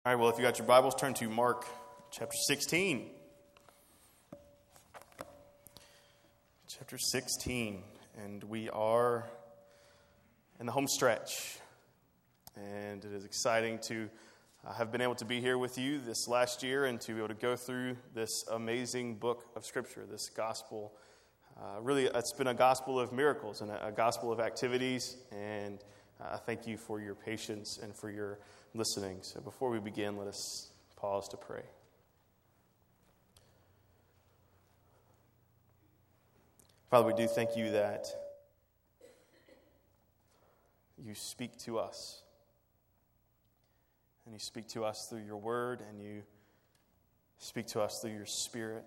All right, well, if you got your Bibles, turn to Mark chapter 16. Chapter 16, and we are in the home stretch. And it is exciting to have been able to be here with you this last year and to be able to go through this amazing book of Scripture, this gospel. Really, it's been a gospel of miracles and a gospel of activities, and I thank you for your patience and for your listening. So before we begin, let us pause to pray. Father, we do thank you that you speak to us. And you speak to us through your word, and you speak to us through your Spirit.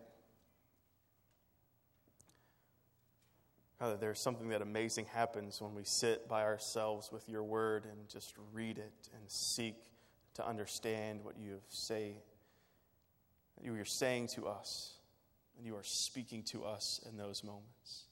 Father, there's something that amazing happens when we sit by ourselves with your word and just read it and seek to understand what you are saying to us, and you are speaking to us in those moments.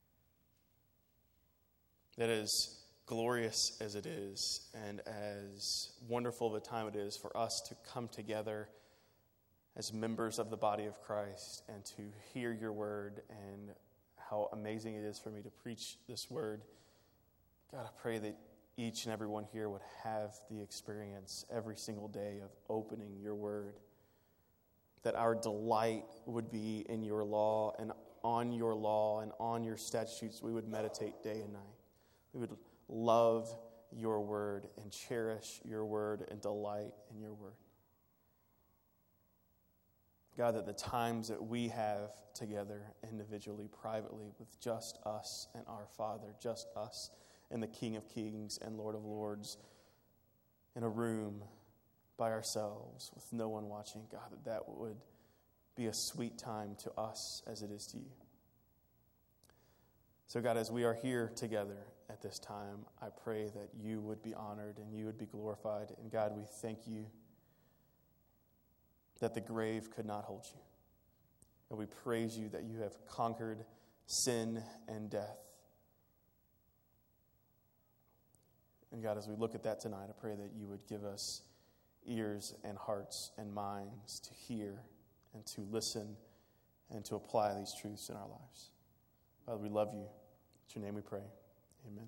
That is glorious as it is, and as wonderful of a time it is for us to come together as members of the body of Christ and to hear your word, and how amazing it is for me to preach this word. God, I pray that each and every one here would have the experience every single day of opening your word, that our delight would be in your law and on your statutes. We would meditate day and night. We would love your word and cherish your word and delight in your word. God, that the times that we have together individually, privately, with just us and our Father, just us and the King of Kings and Lord of Lords, in a room by ourselves with no one watching, God, that would be a sweet time to us as it is to you. So God, as we are here together at this time, I pray that you would be honored and you would be glorified. And God, we thank you that the grave could not hold you. And we praise you that you have conquered sin and death. And God, as we look at that tonight, I pray that you would give us ears and hearts and minds to hear and to listen and to apply these truths in our lives. Father, we love you. In your name we pray. Amen.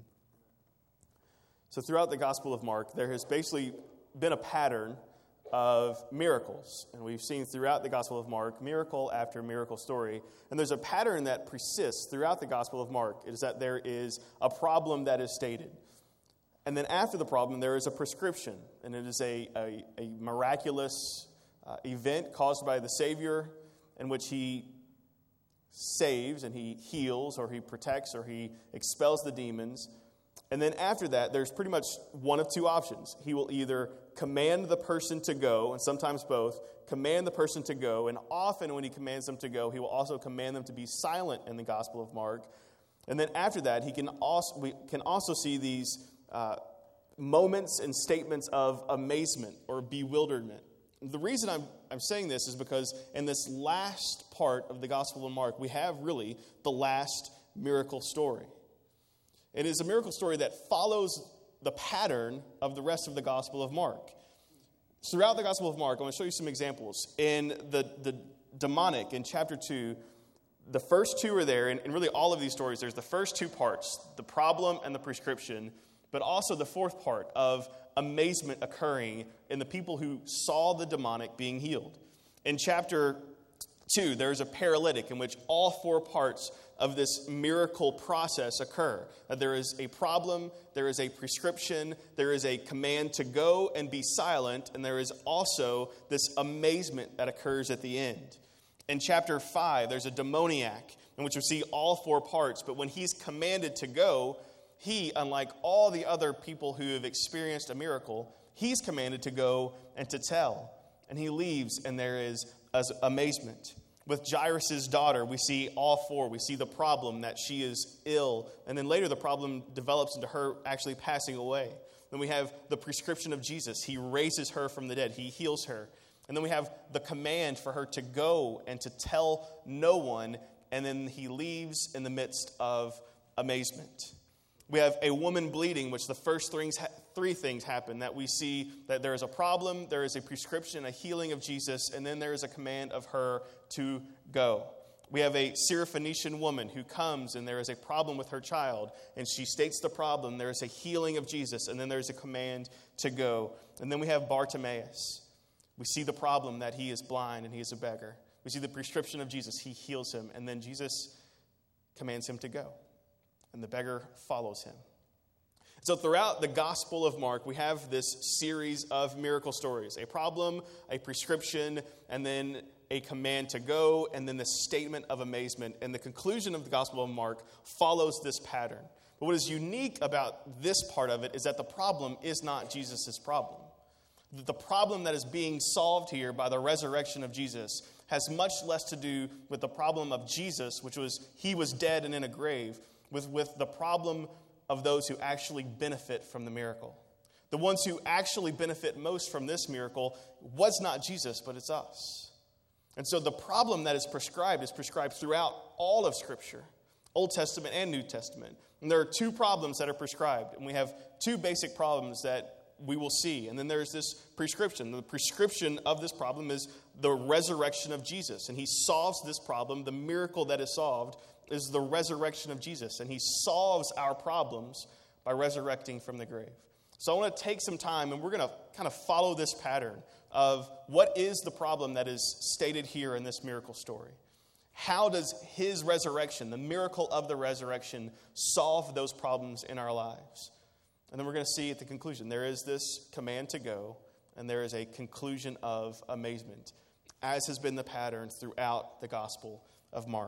So throughout the Gospel of Mark, there has basically been a pattern of miracles. And we've seen throughout the Gospel of Mark, miracle after miracle story. And there's a pattern that persists throughout the Gospel of Mark. It is that there is a problem that is stated. And then after the problem, there is a prescription. And it is a miraculous event caused by the Savior in which he saves and he heals or he protects or he expels the demons. And then after that, there's pretty much one of two options. He will either command the person to go, and sometimes both, command the person to go, and often when he commands them to go, he will also command them to be silent in the Gospel of Mark. And then after that, we can also see these moments and statements of amazement or bewilderment. The reason I'm saying this is because in this last part of the Gospel of Mark, we have really the last miracle story. It is a miracle story that follows the pattern of the rest of the Gospel of Mark. Throughout the Gospel of Mark, I want to show you some examples. In the demonic, in chapter 2, the first two are there, and really all of these stories, there's the first two parts, the problem and the prescription, but also the fourth part of amazement occurring in the people who saw the demonic being healed. In chapter 2, there's a paralytic in which all four parts of this miracle process occur. There is a problem, there is a prescription, there is a command to go and be silent, and there is also this amazement that occurs at the end. In chapter 5, there's a demoniac in which we see all four parts, but when he's commanded to go, he, unlike all the other people who have experienced a miracle, he's commanded to go and to tell. And he leaves, and there is amazement. With Jairus' daughter, we see all four. We see the problem that she is ill, and then later the problem develops into her actually passing away. Then we have the prescription of Jesus. He raises her from the dead. He heals her. And then we have the command for her to go and to tell no one, and then he leaves in the midst of amazement. We have a woman bleeding, which the first three things happen, that we see that there is a problem, there is a prescription, a healing of Jesus, and then there is a command of her to go. We have a Syrophoenician woman who comes and there is a problem with her child, and she states the problem. There is a healing of Jesus, and then there's a command to go. And then we have Bartimaeus. We see the problem that he is blind and he is a beggar. We see the prescription of Jesus. He heals him, and then Jesus commands him to go. And the beggar follows him. So throughout the Gospel of Mark, we have this series of miracle stories. A problem, a prescription, and then a command to go, and then the statement of amazement. And the conclusion of the Gospel of Mark follows this pattern. But what is unique about this part of it is that the problem is not Jesus' problem. The problem that is being solved here by the resurrection of Jesus has much less to do with the problem of Jesus, which was he was dead and in a grave, with the problem of those who actually benefit from the miracle. The ones who actually benefit most from this miracle was not Jesus, but it's us. And so the problem that is prescribed throughout all of Scripture, Old Testament and New Testament. And there are two problems that are prescribed. And we have two basic problems that we will see. And then there's this prescription. The prescription of this problem is the resurrection of Jesus. And he solves this problem. The miracle that is solved is the resurrection of Jesus. And he solves our problems by resurrecting from the grave. So I want to take some time, and we're going to kind of follow this pattern of what is the problem that is stated here in this miracle story. How does his resurrection, the miracle of the resurrection, solve those problems in our lives? And then we're going to see at the conclusion, there is this command to go, and there is a conclusion of amazement, as has been the pattern throughout the Gospel of Mark.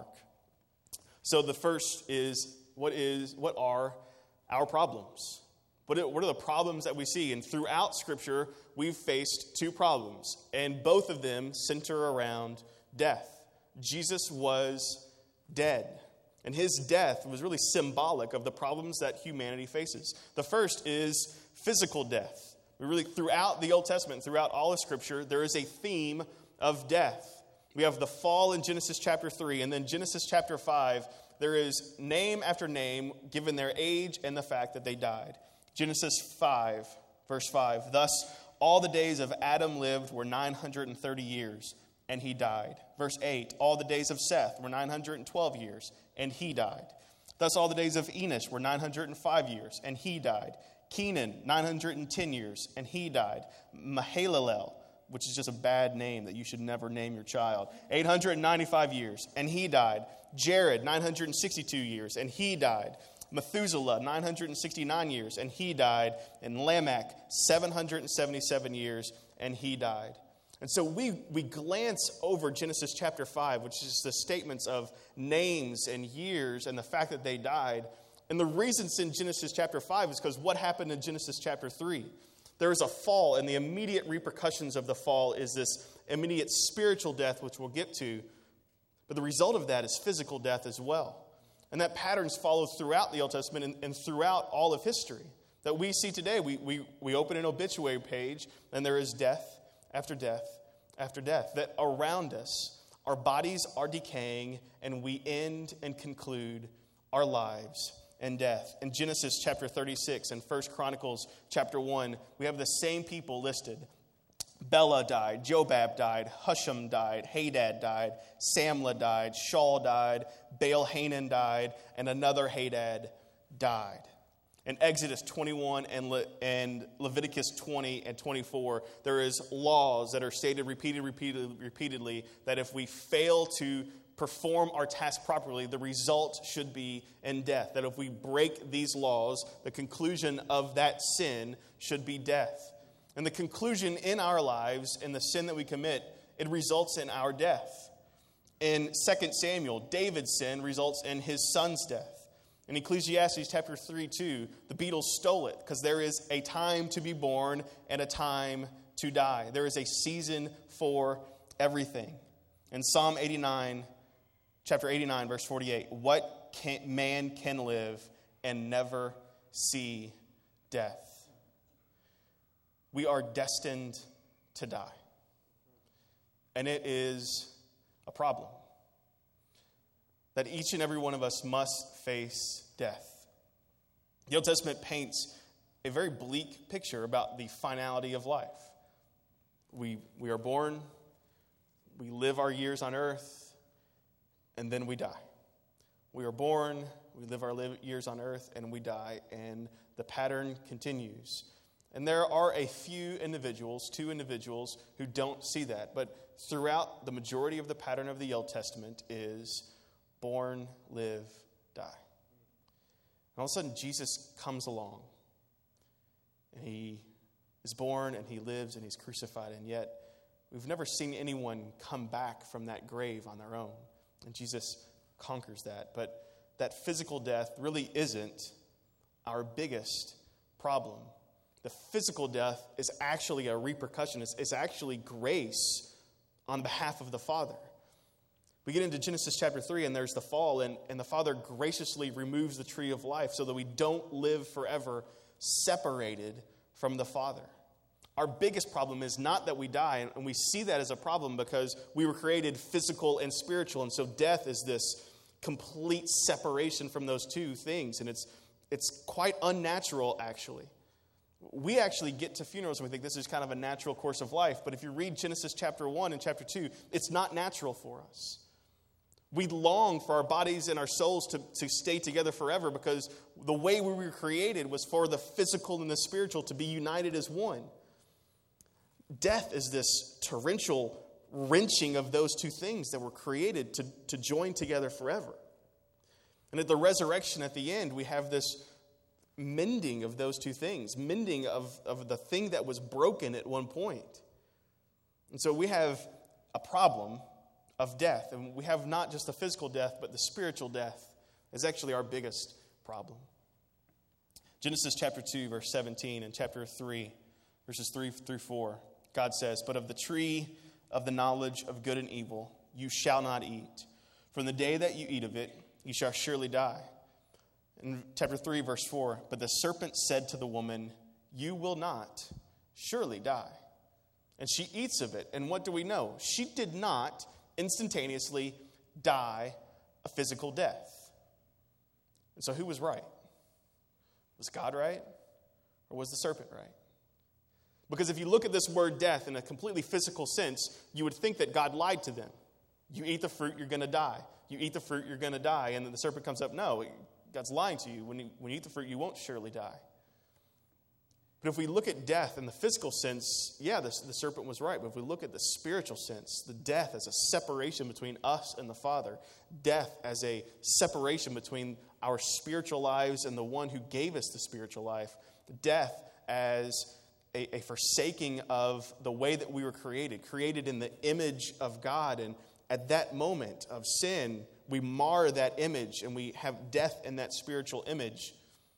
So the first is, what are our problems? What are the problems that we see? And throughout Scripture, we've faced two problems, and both of them center around death. Jesus was dead, and his death was really symbolic of the problems that humanity faces. The first is physical death. Throughout the Old Testament, throughout all of Scripture, there is a theme of death. We have the fall in Genesis chapter 3, and then Genesis chapter 5, there is name after name given their age and the fact that they died. Genesis 5, verse 5, thus all the days of Adam lived were 930 years, and he died. Verse 8, all the days of Seth were 912 years, and he died. Thus all the days of Enosh were 905 years, and he died. Kenan, 910 years, and he died. Mahalalel, which is just a bad name that you should never name your child, 895 years, and he died. Jared, 962 years, and he died. Methuselah, 969 years, and he died. And Lamech, 777 years, and he died. And so we glance over Genesis chapter 5, which is the statements of names and years and the fact that they died. And the reason it's in Genesis chapter 5 is because what happened in Genesis chapter 3? There is a fall, and the immediate repercussions of the fall is this immediate spiritual death, which we'll get to. But the result of that is physical death as well. And that pattern's followed throughout the Old Testament and throughout all of history. That we see today, we open an obituary page, and there is death after death after death. That around us, our bodies are decaying, and we end and conclude our lives in death. In Genesis chapter 36 and 1 Chronicles chapter 1, we have the same people listed. Bela died, Jobab died, Husham died, Hadad died, Samlah died, Shaul died, Baal-Hanan died, and another Hadad died. In Exodus 21 and Leviticus 20 and 24, there is laws that are stated repeatedly that if we fail to perform our task properly, the result should be in death. That if we break these laws, the conclusion of that sin should be death. And the conclusion in our lives, in the sin that we commit, it results in our death. In 2 Samuel, David's sin results in his son's death. In Ecclesiastes chapter 3:2, the beetles stole it because there is a time to be born and a time to die. There is a season for everything. In Psalm 89, chapter 89, verse 48, what man can live and never see death? We are destined to die. And it is a problem. That each and every one of us must face death. The Old Testament paints a very bleak picture about the finality of life. We are born, we live our years on earth, and then we die. We are born, we live our years on earth, and we die, and the pattern continues. And there are a few individuals, 2 individuals, who don't see that. But throughout the majority of the pattern of the Old Testament is born, live, die. And all of a sudden, Jesus comes along. And he is born, and he lives, and he's crucified. And yet, we've never seen anyone come back from that grave on their own. And Jesus conquers that. But that physical death really isn't our biggest problem. The physical death is actually a repercussion. It's actually grace on behalf of the Father. We get into Genesis chapter 3, and there's the fall, and the Father graciously removes the tree of life so that we don't live forever separated from the Father. Our biggest problem is not that we die, and we see that as a problem because we were created physical and spiritual, and so death is this complete separation from those two things, and it's quite unnatural, actually. We actually get to funerals and we think this is kind of a natural course of life. But if you read Genesis chapter 1 and chapter 2, it's not natural for us. We long for our bodies and our souls to stay together forever because the way we were created was for the physical and the spiritual to be united as one. Death is this torrential wrenching of those two things that were created to join together forever. And at the resurrection at the end, we have this mending of those two things, mending of the thing that was broken at one point. And so we have a problem of death, and we have not just the physical death, but the spiritual death is actually our biggest problem. Genesis chapter 2, verse 17, and chapter 3, verses 3 through 4, God says, "But of the tree of the knowledge of good and evil you shall not eat. From the day that you eat of it, you shall surely die." In chapter 3, verse 4, "But the serpent said to the woman, 'You will not surely die.' And she eats of it." And what do we know? She did not instantaneously die a physical death. And so who was right? Was God right? Or was the serpent right? Because if you look at this word death in a completely physical sense, you would think that God lied to them. You eat the fruit, you're going to die. You eat the fruit, you're going to die. And then the serpent comes up, no, God's lying to you. When you eat the fruit, you won't surely die. But if we look at death in the physical sense, yeah, the serpent was right. But if we look at the spiritual sense, the death as a separation between us and the Father, death as a separation between our spiritual lives and the one who gave us the spiritual life, death as a forsaking of the way that we were created in the image of God. And at that moment of sin, we mar that image and we have death in that spiritual image.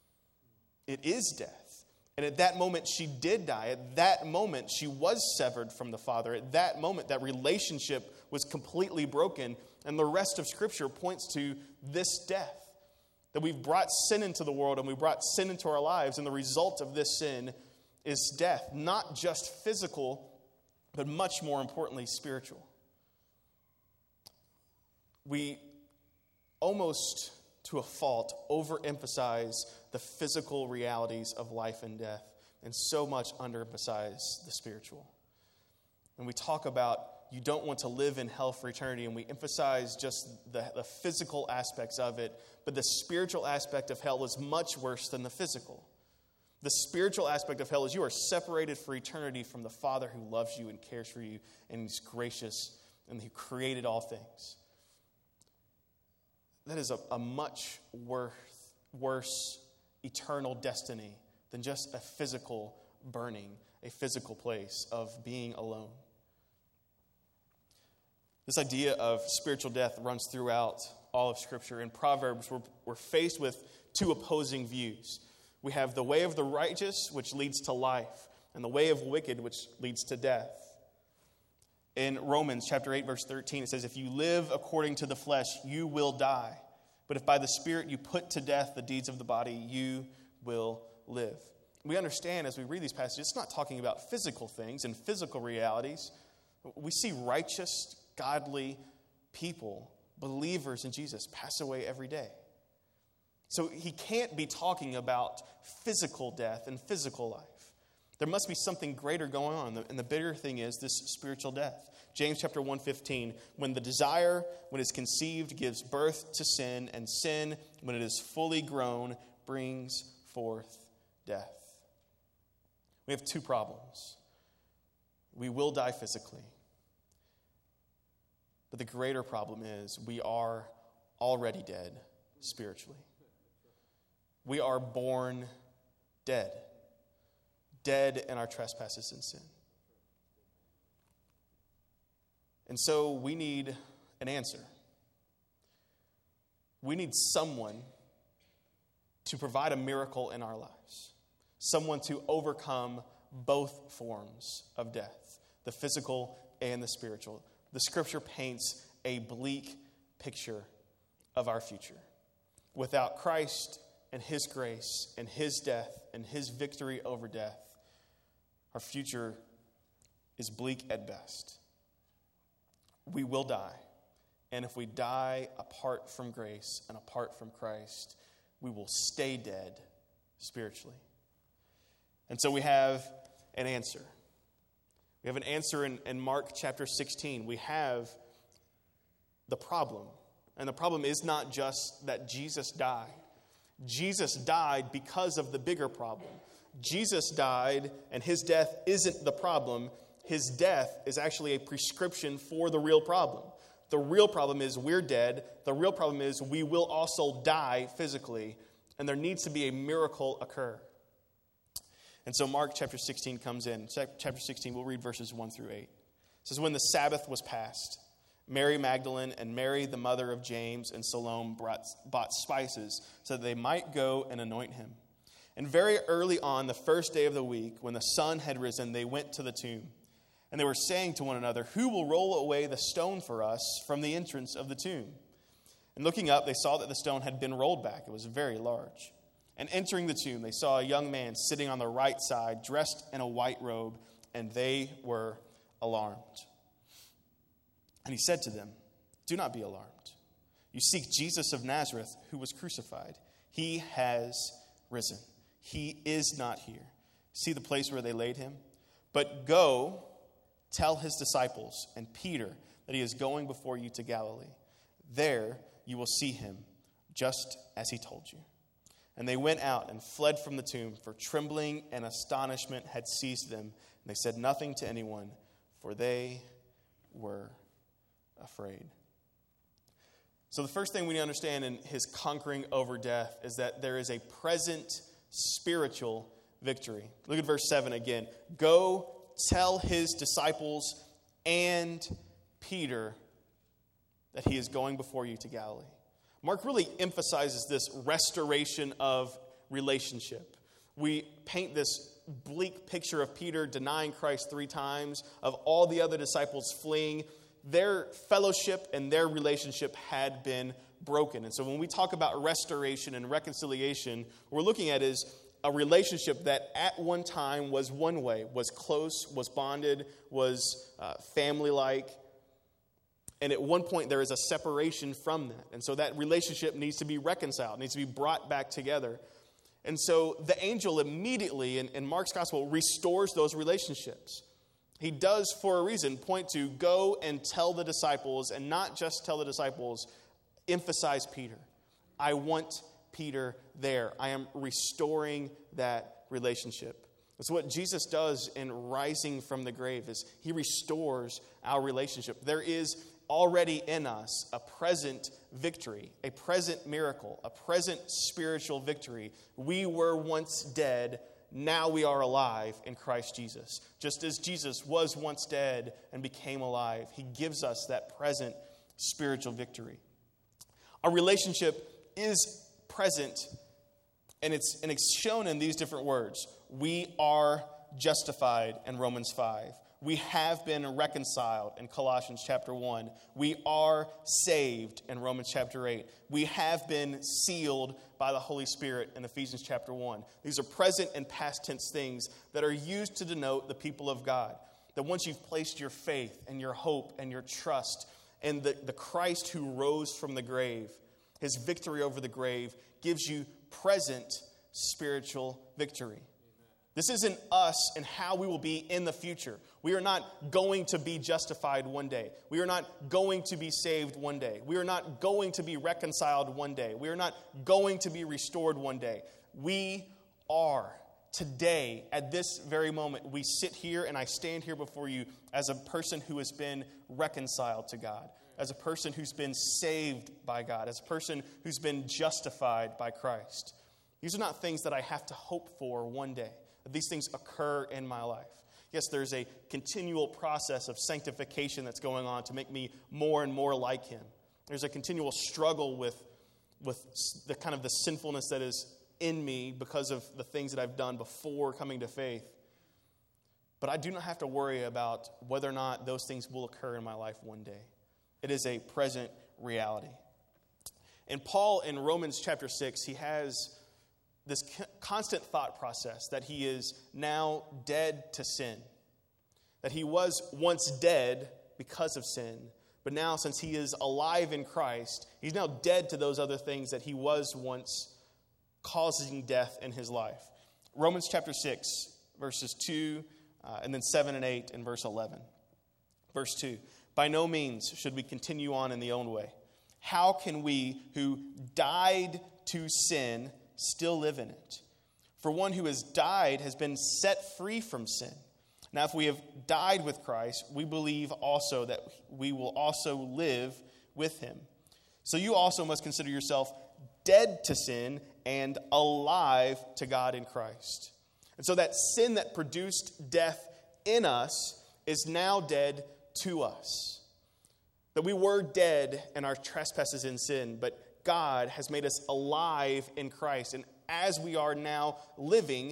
It is death. And at that moment, she did die. At that moment, she was severed from the Father. At that moment, that relationship was completely broken. And the rest of Scripture points to this death. That we've brought sin into the world and we brought sin into our lives. And the result of this sin is death. Not just physical, but much more importantly, spiritual. We almost to a fault overemphasize the physical realities of life and death and so much underemphasize the spiritual. And we talk about you don't want to live in hell for eternity, and we emphasize just the physical aspects of it, but the spiritual aspect of hell is much worse than the physical. The spiritual aspect of hell is you are separated for eternity from the Father who loves you and cares for you and is gracious and who created all things. That is a much worse eternal destiny than just a physical burning, a physical place of being alone. This idea of spiritual death runs throughout all of Scripture. In Proverbs, we're faced with two opposing views. We have the way of the righteous, which leads to life, and the way of wicked, which leads to death. In Romans chapter 8, verse 13, it says, "If you live according to the flesh, you will die. But if by the Spirit you put to death the deeds of the body, you will live." We understand as we read these passages, it's not talking about physical things and physical realities. We see righteous, godly people, believers in Jesus, pass away every day. So he can't be talking about physical death and physical life. There must be something greater going on. And the bigger thing is this spiritual death. James chapter 1:15, when the desire, when it's conceived, gives birth to sin, and sin, when it is fully grown, brings forth death. We have two problems. We will die physically. But the greater problem is we are already dead spiritually. We are born dead. Dead in our trespasses and sin. And so we need an answer. We need someone to provide a miracle in our lives. Someone to overcome both forms of death, the physical and the spiritual. The scripture paints a bleak picture of our future. Without Christ and his grace and his death and his victory over death, our future is bleak at best. We will die. And if we die apart from grace and apart from Christ, we will stay dead spiritually. And so we have an answer. We have an answer in Mark chapter 16. We have the problem. And the problem is not just that Jesus died. Jesus died because of the bigger problem. Jesus died, and his death isn't the problem. His death is actually a prescription for the real problem. The real problem is we're dead. The real problem is we will also die physically, and there needs to be a miracle occur. And so Mark chapter 16 comes in. Chapter 16, we'll read verses 1 through 8. It says, when the Sabbath was past, Mary Magdalene and Mary, the mother of James, and Salome bought spices so that they might go and anoint him. And very early on, the first day of the week, when the sun had risen, they went to the tomb. And they were saying to one another, who will roll away the stone for us from the entrance of the tomb? And looking up, they saw that the stone had been rolled back. It was very large. And entering the tomb, they saw a young man sitting on the right side, dressed in a white robe, and they were alarmed. And he said to them, do not be alarmed. You seek Jesus of Nazareth, who was crucified. He has risen. He is not here. See the place where they laid him? But go, tell his disciples and Peter that he is going before you to Galilee. There you will see him, just as he told you. And they went out and fled from the tomb, for trembling and astonishment had seized them. And they said nothing to anyone, for they were afraid. So the first thing we need to understand in his conquering over death is that there is a present spiritual victory. Look at verse 7 again. Go tell his disciples and Peter that he is going before you to Galilee. Mark really emphasizes this restoration of relationship. We paint this bleak picture of Peter denying Christ 3 times, of all the other disciples fleeing. Their fellowship and their relationship had been broken. And so when we talk about restoration and reconciliation, what we're looking at is a relationship that at one time was one way, was close, was bonded, was family-like. And at one point there is a separation from that. And so that relationship needs to be reconciled, needs to be brought back together. And so the angel immediately, in Mark's gospel, restores those relationships. He does, for a reason, point to go and tell the disciples, and not just tell the disciples, emphasize Peter. I want Peter there. I am restoring that relationship. It's what Jesus does in rising from the grave, is he restores our relationship. There is already in us a present victory, a present miracle, a present spiritual victory. We were once dead, now we are alive in Christ Jesus. Just as Jesus was once dead and became alive, he gives us that present spiritual victory. Our relationship is present, and it's shown in these different words. We are justified in Romans 5. We have been reconciled in Colossians chapter 1. We are saved in Romans chapter 8. We have been sealed by the Holy Spirit in Ephesians chapter 1. These are present and past tense things that are used to denote the people of God. That once you've placed your faith and your hope and your trust in the Christ who rose from the grave, His victory over the grave gives you present spiritual victory. This isn't us and how we will be in the future. We are not going to be justified one day. We are not going to be saved one day. We are not going to be reconciled one day. We are not going to be restored one day. We are. Today, at this very moment, we sit here and I stand here before you as a person who has been reconciled to God, as a person who's been saved by God, as a person who's been justified by Christ. These are not things that I have to hope for one day. These things occur in my life. Yes, there's a continual process of sanctification that's going on to make me more and more like Him. There's a continual struggle with the kind of the sinfulness that is in me because of the things that I've done before coming to faith. But I do not have to worry about whether or not those things will occur in my life one day. It is a present reality. And Paul in Romans chapter 6, he has this constant thought process that he is now dead to sin. That he was once dead because of sin, but now since he is alive in Christ, he's now dead to those other things that he was once causing death in his life. Romans chapter 6, verses 2, and then 7 and 8, and verse 11. Verse 2, by no means should we continue on in the own way. How can we who died to sin still live in it? For one who has died has been set free from sin. Now if we have died with Christ, we believe also that we will also live with him. So you also must consider yourself dead to sin and alive to God in Christ. And so that sin that produced death in us is now dead to us. That we were dead in our trespasses in sin, but God has made us alive in Christ. And as we are now living,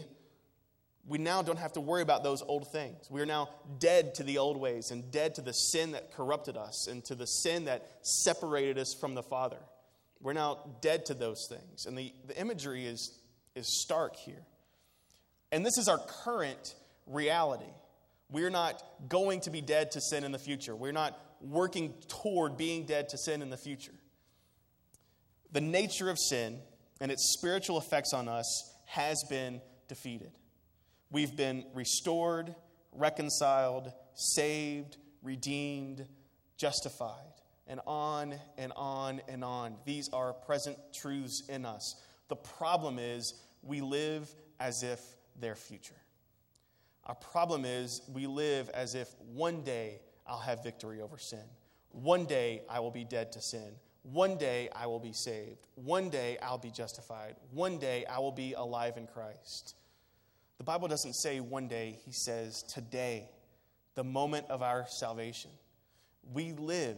we now don't have to worry about those old things. We are now dead to the old ways and dead to the sin that corrupted us and to the sin that separated us from the Father. We're now dead to those things. And the imagery is stark here. And this is our current reality. We're not going to be dead to sin in the future. We're not working toward being dead to sin in the future. The nature of sin and its spiritual effects on us has been defeated. We've been restored, reconciled, saved, redeemed, justified. And on and on and on. These are present truths in us. The problem is we live as if they're future. Our problem is we live as if one day I'll have victory over sin. One day I will be dead to sin. One day I will be saved. One day I'll be justified. One day I will be alive in Christ. The Bible doesn't say one day. He says today, the moment of our salvation. We live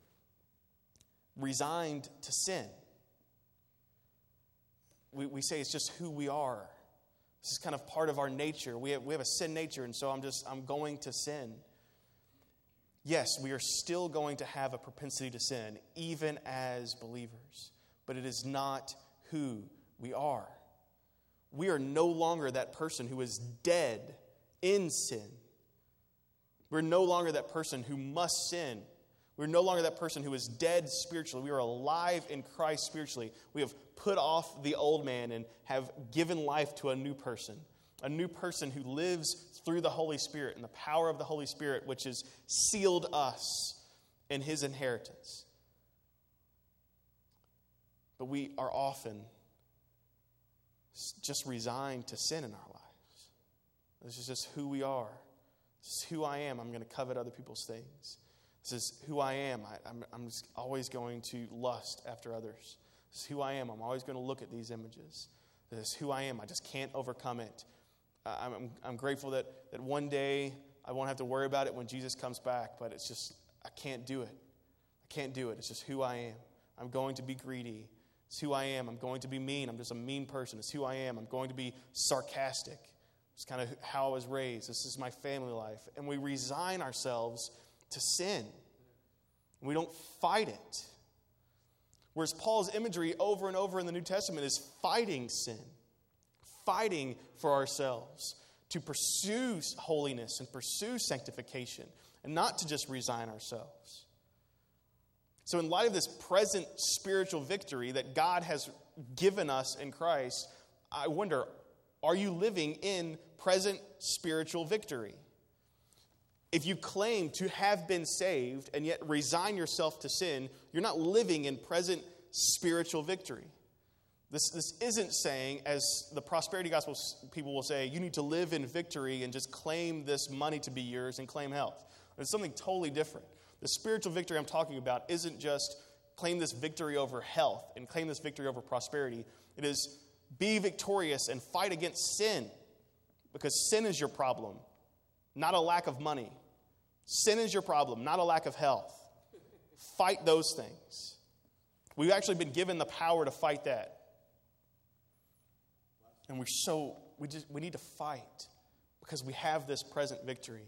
resigned to sin. We say it's just who we are. This is kind of part of our nature. We have a sin nature, and so I'm going to sin. Yes, we are still going to have a propensity to sin, even as believers. But it is not who we are. We are no longer that person who is dead in sin. We're no longer that person who must sin. We're no longer that person who is dead spiritually. We are alive in Christ spiritually. We have put off the old man and have given life to a new person who lives through the Holy Spirit and the power of the Holy Spirit, which has sealed us in his inheritance. But we are often just resigned to sin in our lives. This is just who we are. This is who I am. I'm going to covet other people's things. This is who I am. I'm just always going to lust after others. This is who I am. I'm always going to look at these images. This is who I am. I just can't overcome it. I'm grateful that one day I won't have to worry about it when Jesus comes back, but it's just, I can't do it. I can't do it. It's just who I am. I'm going to be greedy. It's who I am. I'm going to be mean. I'm just a mean person. It's who I am. I'm going to be sarcastic. It's kind of how I was raised. This is my family life. And we resign ourselves to sin. We don't fight it. Whereas Paul's imagery over and over in the New Testament is fighting sin. Fighting for ourselves to pursue holiness and pursue sanctification and not to just resign ourselves. So in light of this present spiritual victory that God has given us in Christ, I wonder, are you living in present spiritual victory? If you claim to have been saved and yet resign yourself to sin, you're not living in present spiritual victory. This isn't saying, as the prosperity gospel people will say, you need to live in victory and just claim this money to be yours and claim health. It's something totally different. The spiritual victory I'm talking about isn't just claim this victory over health and claim this victory over prosperity. It is be victorious and fight against sin, because sin is your problem, not a lack of money. Sin is your problem, not a lack of health. Fight those things. We've actually been given the power to fight that. And we need to fight because we have this present victory.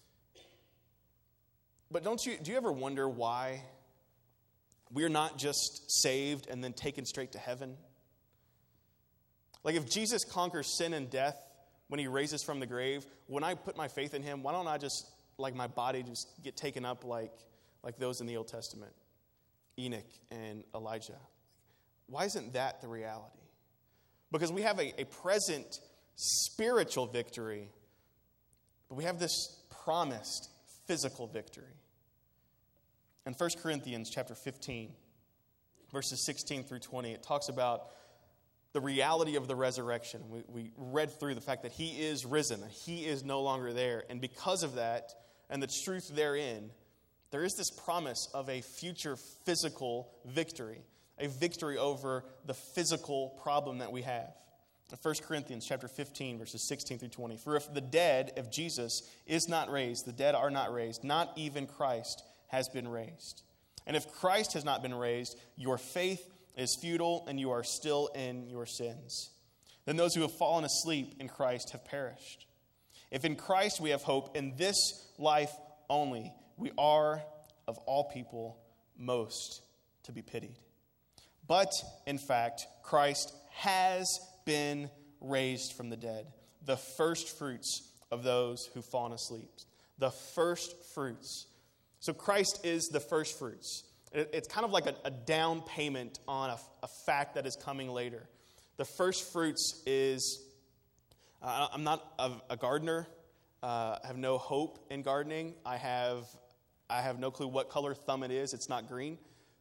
But do you ever wonder why we're not just saved and then taken straight to heaven? Like if Jesus conquers sin and death when he raises from the grave, when I put my faith in him, why don't I just, like my body, just get taken up like those in the Old Testament, Enoch and Elijah? Why isn't that the reality? Because we have a present spiritual victory, but we have this promised physical victory. In 1 Corinthians chapter 15, verses 16 through 20, it talks about the reality of the resurrection. We read through the fact that he is risen, that he is no longer there. And because of that, and the truth therein, there is this promise of a future physical victory, a victory over the physical problem that we have. In 1 Corinthians chapter 15, verses 16 through 20, for if the dead of Jesus is not raised, the dead are not raised, not even Christ has been raised. And if Christ has not been raised, your faith is futile and you are still in your sins. Then those who have fallen asleep in Christ have perished. If in Christ we have hope in this life only, we are, of all people, most to be pitied. But, in fact, Christ has been raised from the dead, the first fruits of those who've fallen asleep. The first fruits. So Christ is the first fruits. It's kind of like a down payment on a fact that is coming later. The first fruits is, I'm not a gardener. I have no hope in gardening. I have no clue what color thumb it is. It's not green.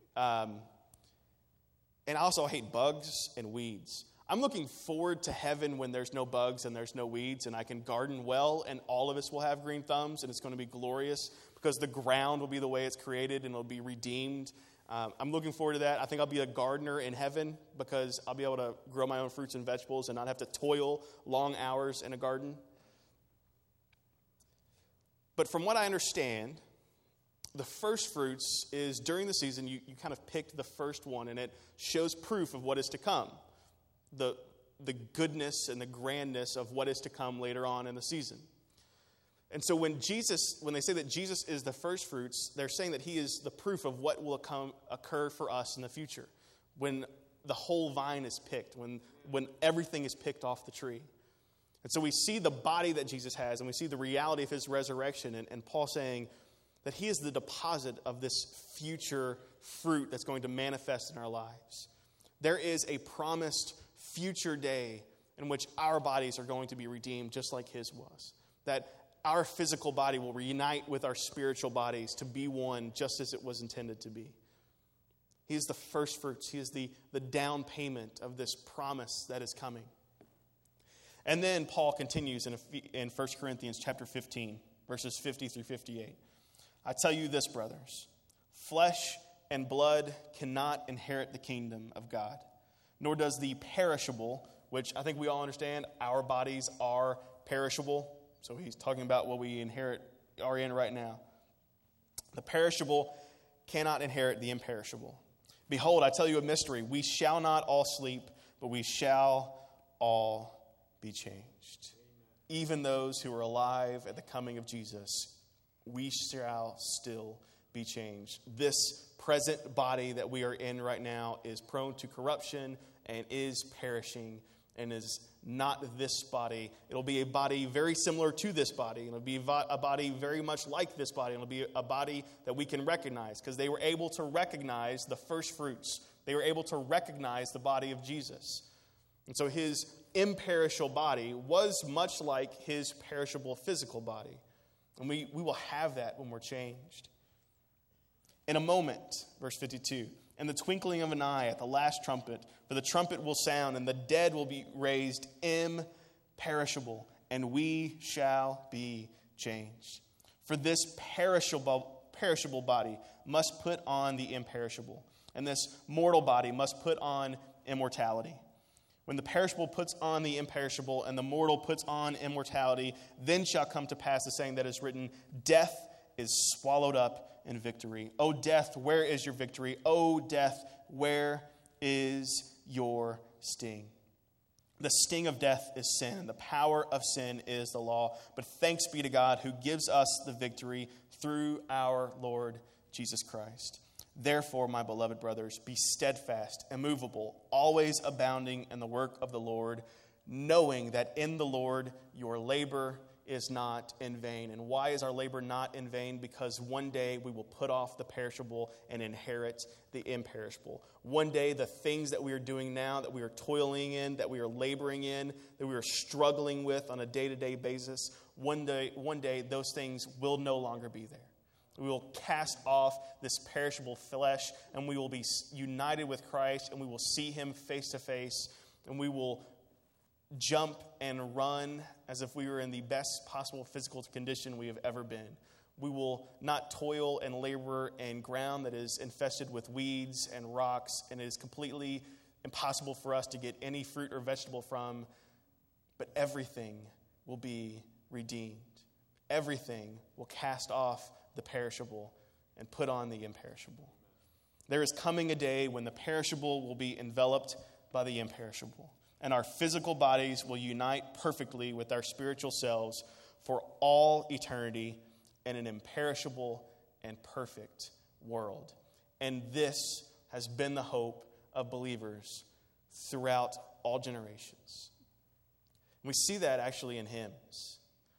And I also hate bugs and weeds. I'm looking forward to heaven when there's no bugs and there's no weeds and I can garden well and all of us will have green thumbs and it's going to be glorious because the ground will be the way it's created and it'll be redeemed. I'm looking forward to that. I think I'll be a gardener in heaven because I'll be able to grow my own fruits and vegetables and not have to toil long hours in a garden. But from what I understand, the first fruits is during the season, you kind of picked the first one, and it shows proof of what is to come. The goodness and the grandness of what is to come later on in the season. And so when they say that Jesus is the first fruits, they're saying that he is the proof of what will occur for us in the future. When the whole vine is picked, when everything is picked off the tree. And so we see the body that Jesus has, and we see the reality of his resurrection, and Paul saying that he is the deposit of this future fruit that's going to manifest in our lives. There is a promised future day in which our bodies are going to be redeemed just like his was. That our physical body will reunite with our spiritual bodies to be one just as it was intended to be. He is the first fruits. He is the down payment of this promise that is coming. And then Paul continues in 1 Corinthians chapter 15, verses 50 through 58. I tell you this, brothers, flesh and blood cannot inherit the kingdom of God, nor does the perishable, which I think we all understand, our bodies are perishable. So he's talking about what we are in right now. The perishable cannot inherit the imperishable. Behold, I tell you a mystery. We shall not all sleep, but we shall all be changed. Even those who are alive at the coming of Jesus, we shall still be changed. This present body that we are in right now is prone to corruption and is perishing. and is not this body. It'll be a body very similar to this body. It'll be a body very much like this body. It'll be a body that we can recognize, because they were able to recognize the first fruits. They were able to recognize the body of Jesus. And so his imperishable body was much like his perishable physical body. And we will have that when we're changed. In a moment, verse 52, in the twinkling of an eye at the last trumpet, for the trumpet will sound, and the dead will be raised imperishable, and we shall be changed. For this perishable body must put on the imperishable, and this mortal body must put on immortality. When the perishable puts on the imperishable, and the mortal puts on immortality, then shall come to pass the saying that is written, death is swallowed up in victory. O death, where is your victory? O death, where is your sting? The sting of death is sin, and the power of sin is the law. But thanks be to God who gives us the victory through our Lord Jesus Christ. Therefore, my beloved brothers, be steadfast, immovable, always abounding in the work of the Lord, knowing that in the Lord your labor is not in vain. And why is our labor not in vain? Because one day we will put off the perishable and inherit the imperishable. One day the things that we are doing now, that we are toiling in, that we are laboring in, that we are struggling with on a day-to-day basis, one day those things will no longer be there. We will cast off this perishable flesh, and we will be united with Christ, and we will see him face to face, and we will jump and run as if we were in the best possible physical condition we have ever been. We will not toil and labor in ground that is infested with weeds and rocks, and it is completely impossible for us to get any fruit or vegetable from, but everything will be redeemed. Everything will cast off the perishable and put on the imperishable. There is coming a day when the perishable will be enveloped by the imperishable, and our physical bodies will unite perfectly with our spiritual selves for all eternity in an imperishable and perfect world. And this has been the hope of believers throughout all generations. And we see that actually in hymns.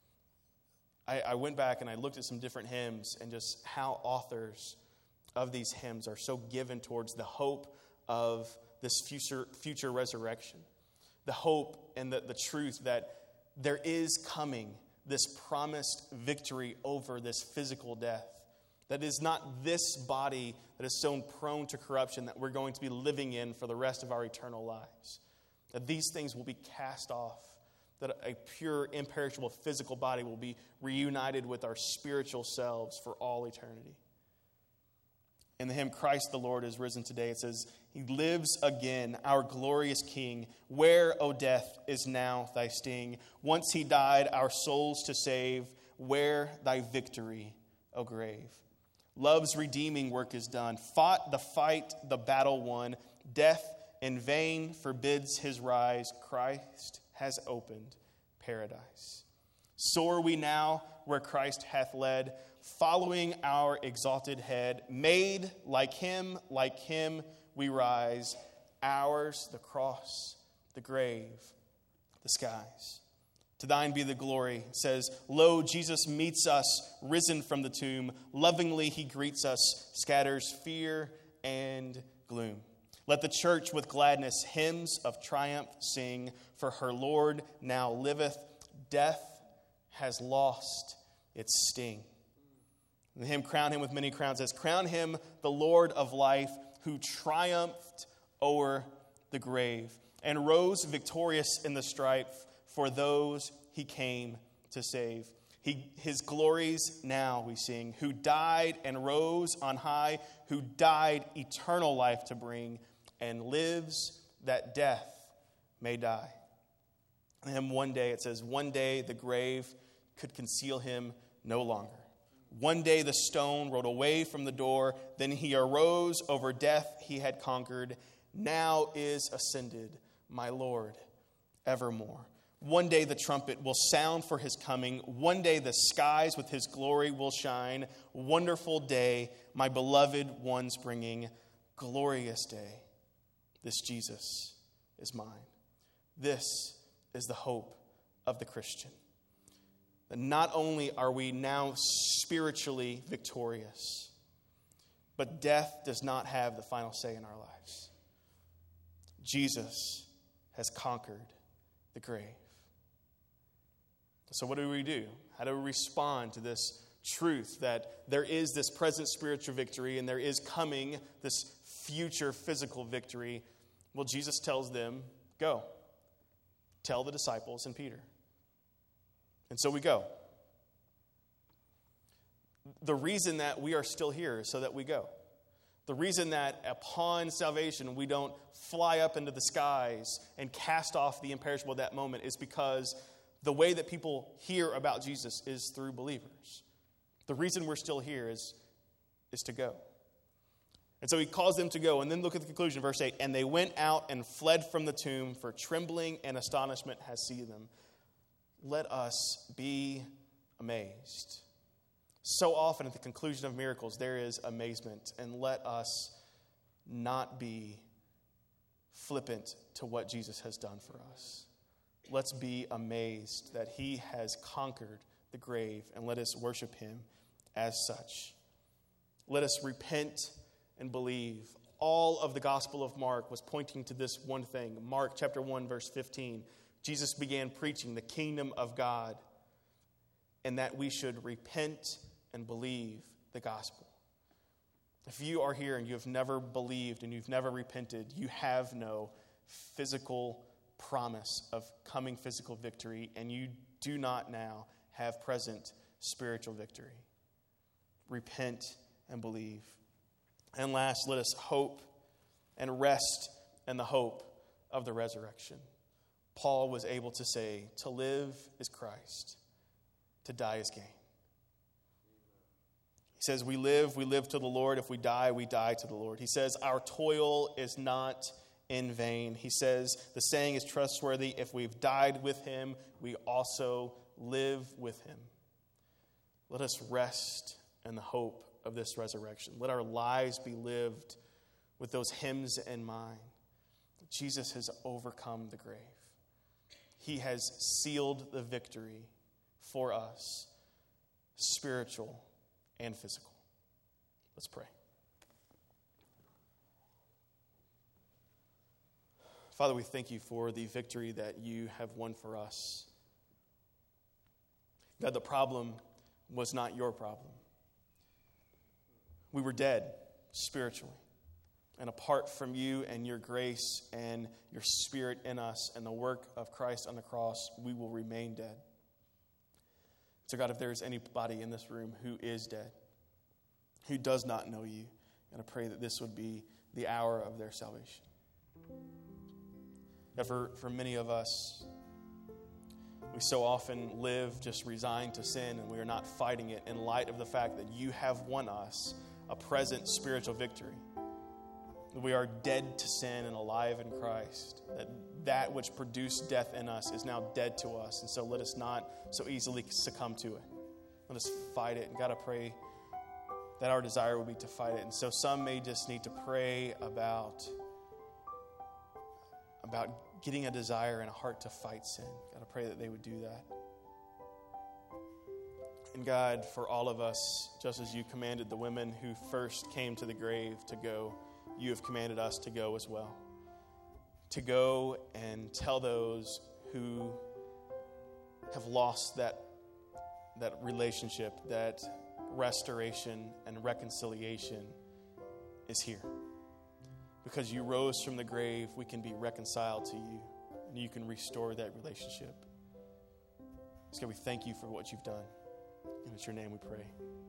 I went back and I looked at some different hymns and just how authors of these hymns are so given towards the hope of this future resurrection. The hope and the truth that there is coming this promised victory over this physical death. That is not this body that is so prone to corruption that we're going to be living in for the rest of our eternal lives. That these things will be cast off. That a pure, imperishable physical body will be reunited with our spiritual selves for all eternity. In the hymn, Christ the Lord is risen today, it says, He lives again, our glorious King. Where, O death, is now thy sting? Once he died our souls to save. Where thy victory, O grave? Love's redeeming work is done. Fought the fight, the battle won. Death in vain forbids his rise. Christ has opened paradise. Soar we now where Christ hath led, following our exalted head. Made like him we rise. Ours the cross, the grave, the skies. To thine be the glory, says, Lo, Jesus meets us, risen from the tomb. Lovingly he greets us, scatters fear and gloom. Let the church with gladness hymns of triumph sing, for her Lord now liveth. Death has lost its sting. The hymn, Crown Him with Many Crowns, says, Crown him the Lord of life, who triumphed o'er the grave, and rose victorious in the strife for those he came to save. His glories now we sing, who died and rose on high, who died eternal life to bring, and lives that death may die. And one day, it says, one day the grave could conceal him no longer. One day the stone rolled away from the door. Then he arose over death he had conquered. Now is ascended my Lord evermore. One day the trumpet will sound for his coming. One day the skies with his glory will shine. Wonderful day, my beloved ones bringing. Glorious day. This Jesus is mine. This is the hope of the Christian. That not only are we now spiritually victorious, but death does not have the final say in our lives. Jesus has conquered the grave. So what do we do? How do we respond to this truth that there is this present spiritual victory and there is coming this future physical victory? Well, Jesus tells them, go. Tell the disciples and Peter. And so we go. The reason that we are still here is so that we go. The reason that upon salvation we don't fly up into the skies and cast off the imperishable at that moment is because the way that people hear about Jesus is through believers. The reason we're still here is to go. And so he calls them to go. And then look at the conclusion, verse 8. And they went out and fled from the tomb, for trembling and astonishment has seized them. Let us be amazed. So often at the conclusion of miracles, there is amazement. And let us not be flippant to what Jesus has done for us. Let's be amazed that he has conquered the grave, and let us worship him as such. Let us repent and believe. All of the Gospel of Mark was pointing to this one thing. Mark chapter 1, verse 15. Jesus began preaching the kingdom of God, and that we should repent and believe the gospel. If you are here and you have never believed and you've never repented, you have no physical promise of coming physical victory, and you do not now have present spiritual victory. Repent and believe. And last, let us hope and rest in the hope of the resurrection. Paul was able to say, to live is Christ, to die is gain. He says, we live to the Lord. If we die to the Lord. He says, our toil is not in vain. He says, the saying is trustworthy. If we've died with him, we also live with him. Let us rest in the hope of this resurrection. Let our lives be lived with those hymns in mind. Jesus has overcome the grave. He has sealed the victory for us, spiritual and physical. Let's pray. Father, we thank you for the victory that you have won for us. God, the problem was not your problem. We were dead spiritually. And apart from you and your grace and your Spirit in us and the work of Christ on the cross, we will remain dead. So God, if there is anybody in this room who is dead, who does not know you, and I pray that this would be the hour of their salvation. God, for many of us, we so often live just resigned to sin, and we are not fighting it in light of the fact that you have won us a present spiritual victory. We are dead to sin and alive in Christ. That which produced death in us is now dead to us. And so let us not so easily succumb to it. Let us fight it. And God, I pray that our desire will be to fight it. And so some may just need to pray about getting a desire and a heart to fight sin. God, I pray that they would do that. And God, for all of us, just as you commanded the women who first came to the grave to go, you have commanded us to go as well. To go and tell those who have lost that relationship, that restoration and reconciliation is here. Because you rose from the grave, we can be reconciled to you, and you can restore that relationship. So God, we thank you for what you've done. And it's your name we pray.